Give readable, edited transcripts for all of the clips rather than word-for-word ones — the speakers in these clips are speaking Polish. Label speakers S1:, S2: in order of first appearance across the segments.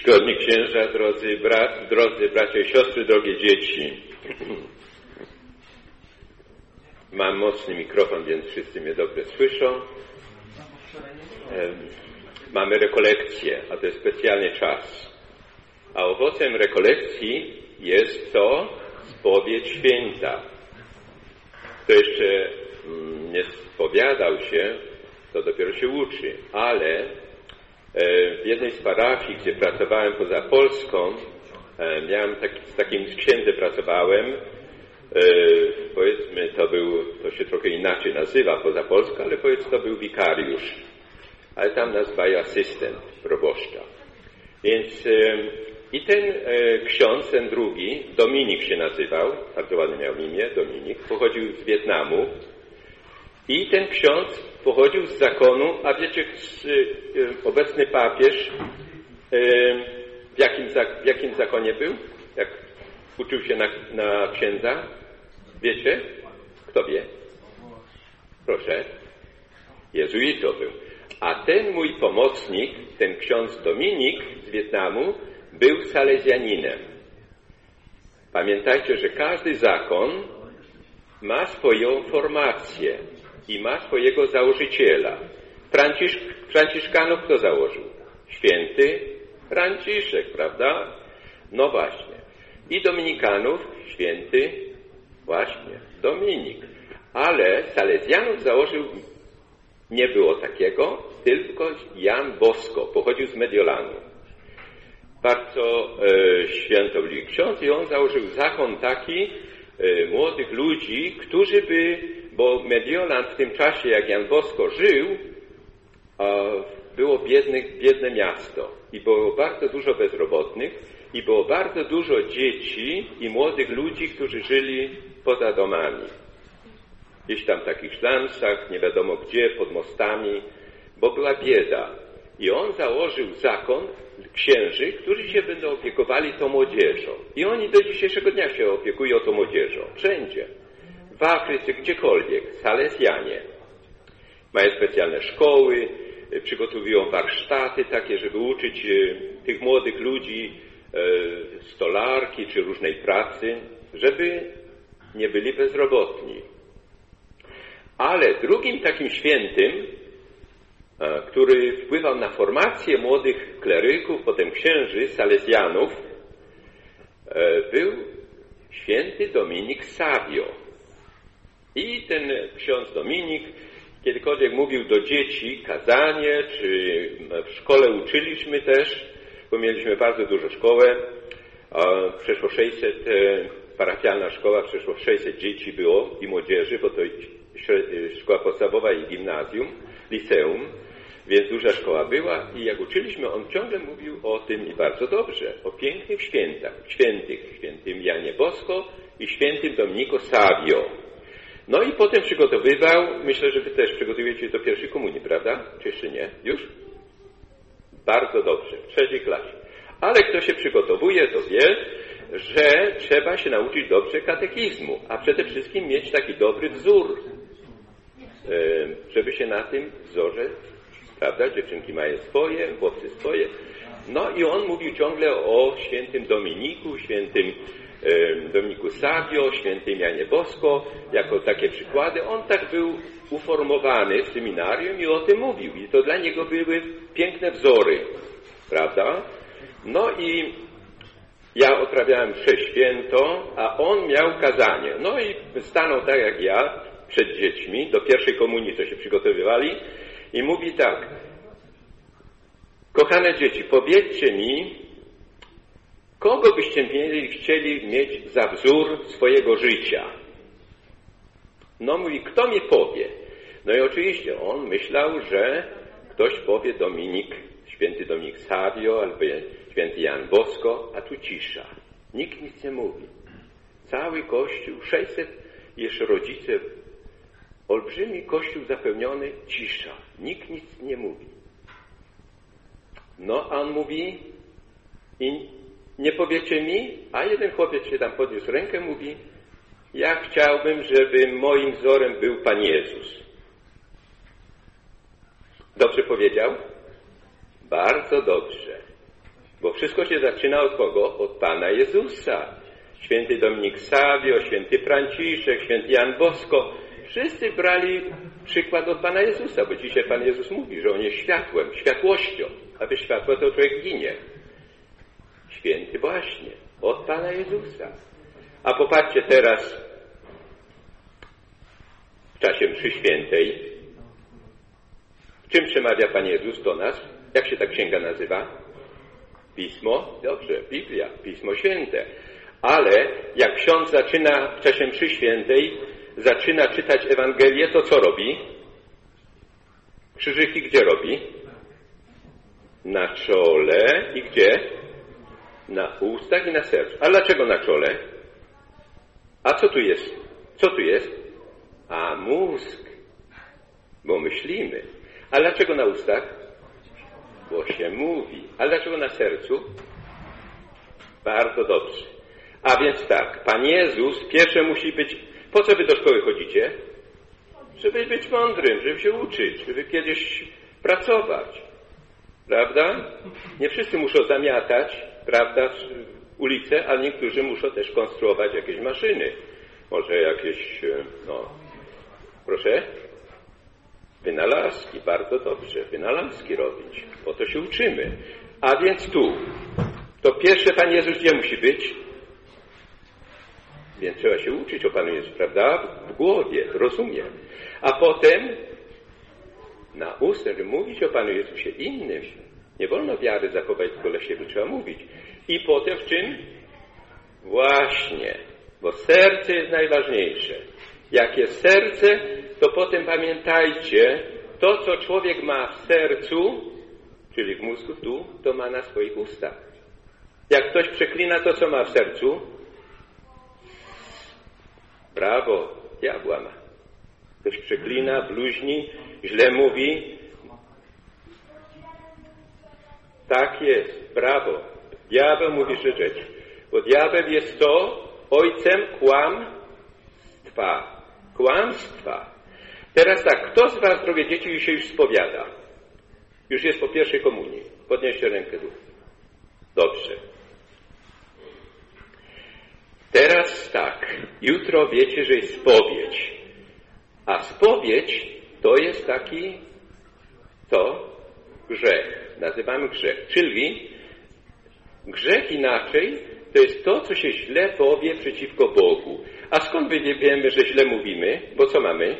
S1: Czcigodni księża, drodzy bracia i siostry, drogie dzieci. Mam mocny mikrofon, więc wszyscy mnie dobrze słyszą. Mamy rekolekcję, a to jest specjalny czas. A owocem rekolekcji jest to spowiedź święta. Kto jeszcze nie spowiadał się, to dopiero się uczy, ale w jednej z parafii, gdzie pracowałem poza Polską, z takim księdzem pracowałem, powiedzmy to się trochę inaczej nazywa poza Polską, ale powiedzmy to był wikariusz, ale tam nazywają asystent proboszcza. Więc i ten ksiądz, ten drugi, Dominik się nazywał, bardzo ładnie miał imię, Dominik, pochodził z Wietnamu i ten ksiądz pochodził z zakonu, a wiecie, obecny papież w jakim zakonie był? Jak uczył się na księdza? Wiecie? Kto wie? Proszę. Jezuitą był. A ten mój pomocnik, ten ksiądz Dominik z Wietnamu, był salezjaninem. Pamiętajcie, że każdy zakon ma swoją formację i ma swojego założyciela. Franciszkanów kto założył? Święty Franciszek, prawda? No właśnie. I dominikanów święty właśnie Dominik. Ale salezjanów założył, nie było takiego, tylko Jan Bosko, pochodził z Mediolanu. Bardzo świętobliwy ksiądz i on założył zakon taki młodych ludzi, którzy bo Mediolan w tym czasie, jak Jan Bosko żył, było biedne miasto i było bardzo dużo bezrobotnych i było bardzo dużo dzieci i młodych ludzi, którzy żyli poza domami. Gdzieś tam w takich szlansach, nie wiadomo gdzie, pod mostami, bo była bieda. I on założył zakon księży, którzy się będą opiekowali tą młodzieżą. I oni do dzisiejszego dnia się opiekują tą młodzieżą. Wszędzie. W Afryce, gdziekolwiek. Salezjanie. Mają specjalne szkoły, przygotowują warsztaty takie, żeby uczyć tych młodych ludzi stolarki czy różnej pracy, żeby nie byli bezrobotni. Ale drugim takim świętym, który wpływał na formację młodych kleryków, potem księży, salezjanów, był święty Dominik Savio. I ten ksiądz Dominik kiedykolwiek mówił do dzieci kazanie, czy w szkole uczyliśmy też, bo mieliśmy bardzo dużą szkołę, przeszło 600, parafialna szkoła, przeszło 600 dzieci było i młodzieży, bo to szkoła podstawowa i gimnazjum, liceum, więc duża szkoła była i jak uczyliśmy, on ciągle mówił o tym i bardzo dobrze, o pięknych świętym Janie Bosko i świętym Dominiku Savio. No i potem przygotowywał, myślę, że wy też przygotowujecie do pierwszej komunii, prawda? Czy jeszcze nie? Już? Bardzo dobrze, w 3. klasie. Ale kto się przygotowuje, to wie, że trzeba się nauczyć dobrze katechizmu, a przede wszystkim mieć taki dobry wzór, żeby się na tym wzorze, prawda, dziewczynki mają swoje, chłopcy swoje. No i on mówił ciągle o świętym Dominiku, świętym Dominiku Savio, świętym Janie Bosko, jako takie przykłady. On tak był uformowany w seminarium i o tym mówił. I to dla niego były piękne wzory, prawda? No i ja odprawiałem mszę świętą, a on miał kazanie. No i stanął tak jak ja przed dziećmi, do pierwszej komunii, co się przygotowywali, i mówi tak: kochane dzieci, powiedzcie mi, kogo byście chcieli mieć za wzór swojego życia? No mówi, kto mi powie? No i oczywiście on myślał, że ktoś powie święty Dominik Savio albo święty Jan Bosko, a tu cisza. Nikt nic nie mówi. Cały kościół, 600 jeszcze rodzice, olbrzymi kościół zapełniony, cisza. Nikt nic nie mówi. No a on mówi, i nie powiecie mi? A jeden chłopiec się tam podniósł rękę, mówi, ja chciałbym, żeby moim wzorem był Pan Jezus. Dobrze powiedział? Bardzo dobrze. Bo wszystko się zaczyna od kogo? Od Pana Jezusa. Święty Dominik Savio, święty Franciszek, święty Jan Bosko. Wszyscy brali przykład od Pana Jezusa, bo dzisiaj Pan Jezus mówi, że On jest światłem, światłością. A bez światła to człowiek ginie. Święty właśnie, od Pana Jezusa. A popatrzcie teraz w czasie mszy świętej. Czym przemawia Pan Jezus do nas? Jak się ta księga nazywa? Pismo? Dobrze, Biblia, Pismo Święte. Ale jak ksiądz zaczyna w czasie mszy świętej, zaczyna czytać Ewangelię, to co robi? Krzyżyki gdzie robi? Na czole i gdzie? Na ustach i na sercu. A dlaczego na czole? A co tu jest? Co tu jest? A mózg. Bo myślimy. A dlaczego na ustach? Bo się mówi. A dlaczego na sercu? Bardzo dobrze. A więc tak, Pan Jezus pierwsze musi być... Po co wy do szkoły chodzicie? Żeby być mądrym, żeby się uczyć, żeby kiedyś pracować. Prawda? Nie wszyscy muszą zamiatać, prawda, ulice, ale niektórzy muszą też konstruować jakieś maszyny. Może jakieś, proszę? Wynalazki, bardzo dobrze, wynalazki robić. Po to się uczymy. A więc tu, to pierwsze Pan Jezus gdzie musi być? Więc trzeba się uczyć o Panu Jezusie, prawda? W głowie, rozumiem. A potem na ustach, żeby mówić o Panu Jezusie innym. Nie wolno wiary zachować tylko dla siebie, trzeba mówić. I potem w czym? Właśnie, bo serce jest najważniejsze. Jak jest serce, to potem pamiętajcie, to co człowiek ma w sercu, czyli w mózgu tu, to ma na swoich ustach. Jak ktoś przeklina to, co ma w sercu, brawo, diabła ma. Ktoś przeklina, bluźni, źle mówi. Tak jest, brawo. Diabeł mówi rzecz. Bo diabeł jest to ojcem kłamstwa. Teraz tak, kto z was, drogie dzieci, się już spowiada? Już jest po pierwszej komunii. Podnieście rękę tu. Dobrze. Teraz tak, jutro wiecie, że jest spowiedź. A spowiedź to jest taki, grzech. Nazywamy grzech. Czyli grzech inaczej to jest to, co się źle powie przeciwko Bogu. A skąd wiemy, że źle mówimy? Bo co mamy?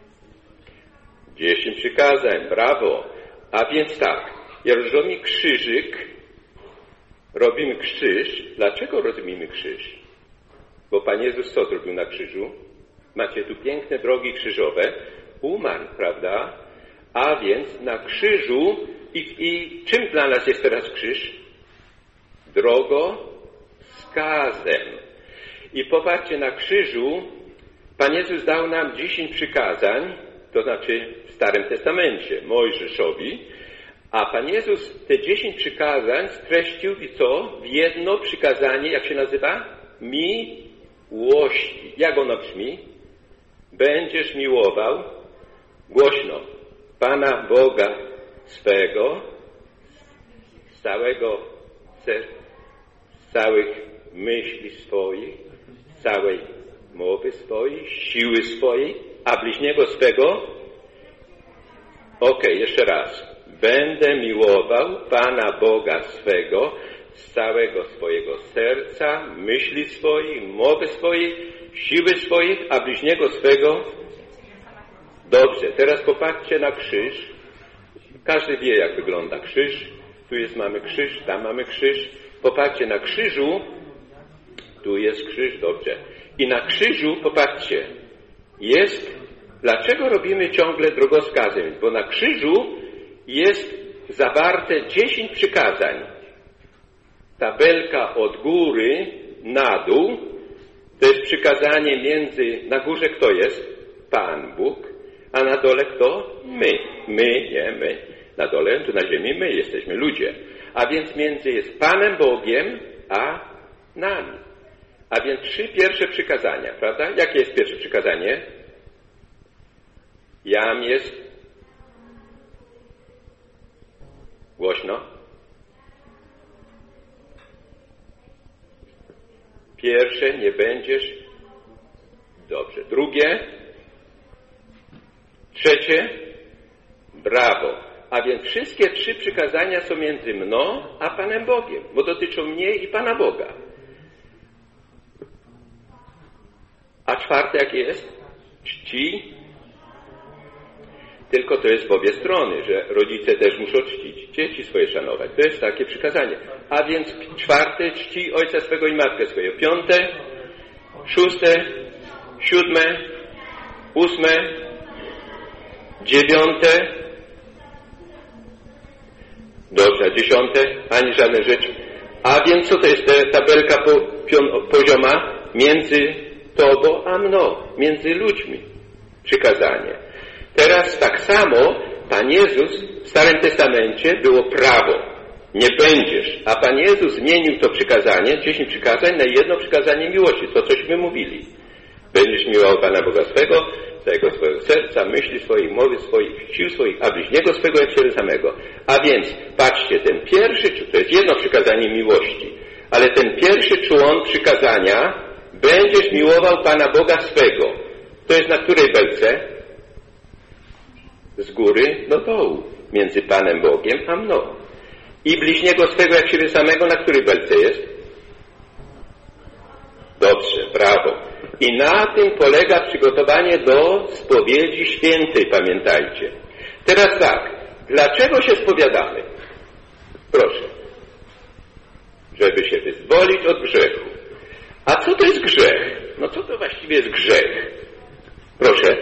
S1: 10 przykazań, brawo. A więc tak, robimy krzyżyk, robimy krzyż. Dlaczego robimy krzyż? Bo Pan Jezus co zrobił na krzyżu? Macie tu piękne drogi krzyżowe. Umarł, prawda? A więc na krzyżu i czym dla nas jest teraz krzyż? Drogowskazem. I popatrzcie, na krzyżu Pan Jezus dał nam 10 przykazań, to znaczy w Starym Testamencie, Mojżeszowi, a Pan Jezus te 10 przykazań streścił w jedno przykazanie, jak się nazywa? Miłości. Jak ono brzmi? Będziesz miłował głośno Pana Boga swego z całego serca, z całych myśli swoich, z całej mowy swojej, siły swojej, a bliźniego swego. Jeszcze raz. Będę miłował Pana Boga swego z całego swojego serca, myśli swoich, mowy swojej, siły swoich, a bliźniego swego. Dobrze, teraz popatrzcie na krzyż. Każdy wie, jak wygląda krzyż. Tu mamy krzyż, tam mamy krzyż. Popatrzcie, na krzyżu, tu jest krzyż, dobrze. I na krzyżu, popatrzcie, dlaczego robimy ciągle drogowskazem? Bo na krzyżu jest zawarte 10 przykazań. Tabelka od góry na dół, to jest przykazanie na górze kto jest? Pan Bóg, a na dole kto? My. Na dole, tu na ziemi my jesteśmy, ludzie. A więc między jest Panem Bogiem, a nami. A więc 3 pierwsze przykazania, prawda? Jakie jest pierwsze przykazanie? Jam jest głośno. Pierwsze, nie będziesz. Dobrze. Drugie. Trzecie. Brawo. A więc wszystkie 3 przykazania są między mną a Panem Bogiem, bo dotyczą mnie i Pana Boga. A czwarte jakie jest? Czci. Tylko to jest w obie strony, że rodzice też muszą czcić, dzieci swoje szanować. To jest takie przykazanie. A więc czwarte, czci ojca swego i matkę swojego. 5, 6, 7, 8, 9, dobrze, 10, ani żadne rzeczy. A więc co to jest ta tabelka pozioma między tobą a mną, między ludźmi? Przykazanie. Teraz tak samo Pan Jezus w Starym Testamencie było prawo. Nie będziesz. A Pan Jezus zmienił to przykazanie, 10 przykazań, na jedno przykazanie miłości. To cośmy mówili. Będziesz miłował Pana Boga swego, całego swojego serca, myśli swoich, mowy swoich, sił swoich, a bliźniego swego jak siebie samego. A więc, patrzcie, ten pierwszy, to jest jedno przykazanie miłości, ale ten pierwszy człon przykazania, będziesz miłował Pana Boga swego. To jest na której belce? Z góry do dołu, między Panem Bogiem a mną. I bliźniego swego jak siebie samego, na której belce jest? Dobrze, brawo. I na tym polega przygotowanie do spowiedzi świętej, pamiętajcie. Teraz tak, dlaczego się spowiadamy? Proszę. Żeby się wyzwolić od grzechu. A co to jest grzech? No co to właściwie jest grzech? Proszę.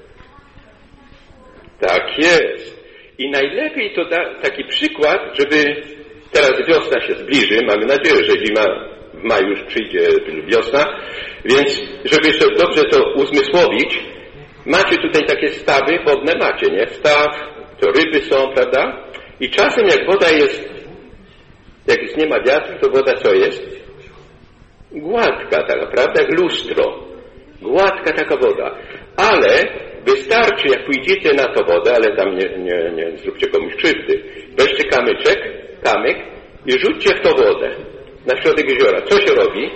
S1: Tak jest. I najlepiej to taki przykład, żeby teraz wiosna się zbliży, mamy nadzieję, że zima w maju już przyjdzie wiosna, więc żeby jeszcze dobrze to uzmysłowić, macie tutaj takie stawy wodne, macie, nie? Staw, to ryby są, prawda? I czasem jak woda jest, jak nie ma wiatru, to woda co jest? Gładka taka, prawda? Jak lustro. Gładka taka woda. Ale wystarczy, jak pójdziecie na to wodę, ale tam nie zróbcie komuś krzywdy. Weźcie kamyk i rzućcie w to wodę na środek jeziora. Co się robi?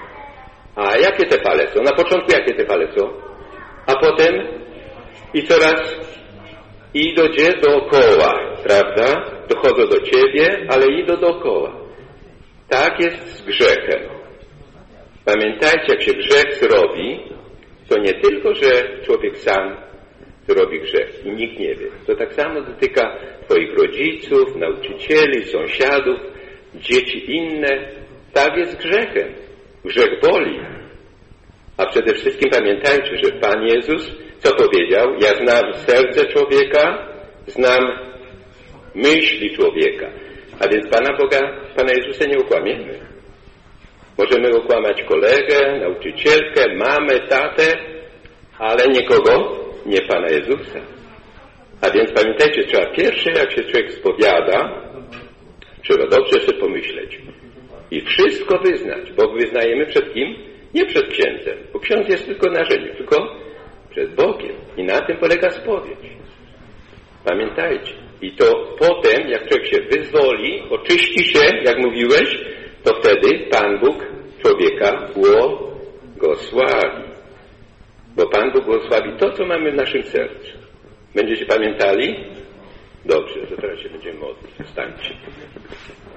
S1: A jakie te fale są? Na początku jakie te fale są? A potem i coraz idą dookoła, prawda? Dochodzą do ciebie, ale idą dookoła. Tak jest z grzechem. Pamiętajcie, jak się grzech zrobi, to nie tylko, że człowiek sam robi grzech i nikt nie wie. To tak samo dotyka twoich rodziców, nauczycieli, sąsiadów, dzieci inne. Tak jest z grzechem. Grzech boli. A przede wszystkim pamiętajcie, że Pan Jezus co powiedział? Ja znam serce człowieka, znam myśli człowieka. A więc Pana Boga, Pana Jezusa nie okłamiemy. Możemy okłamać kolegę, nauczycielkę, mamę, tatę, ale nikogo, nie Pana Jezusa. A więc pamiętajcie, trzeba pierwsze, jak się człowiek spowiada, trzeba dobrze sobie pomyśleć i wszystko wyznać, bo wyznajemy przed kim? Nie przed księdzem, bo ksiądz jest tylko narzędziem, tylko przed Bogiem. I na tym polega spowiedź. Pamiętajcie. I to potem, jak człowiek się wyzwoli, oczyści się, jak mówiłeś, to wtedy Pan Bóg człowieka błogosławi. Bo Pan Bóg błogosławi to, co mamy w naszym sercu. Będziecie pamiętali? Dobrze, to teraz się będziemy modlić. Wstańcie.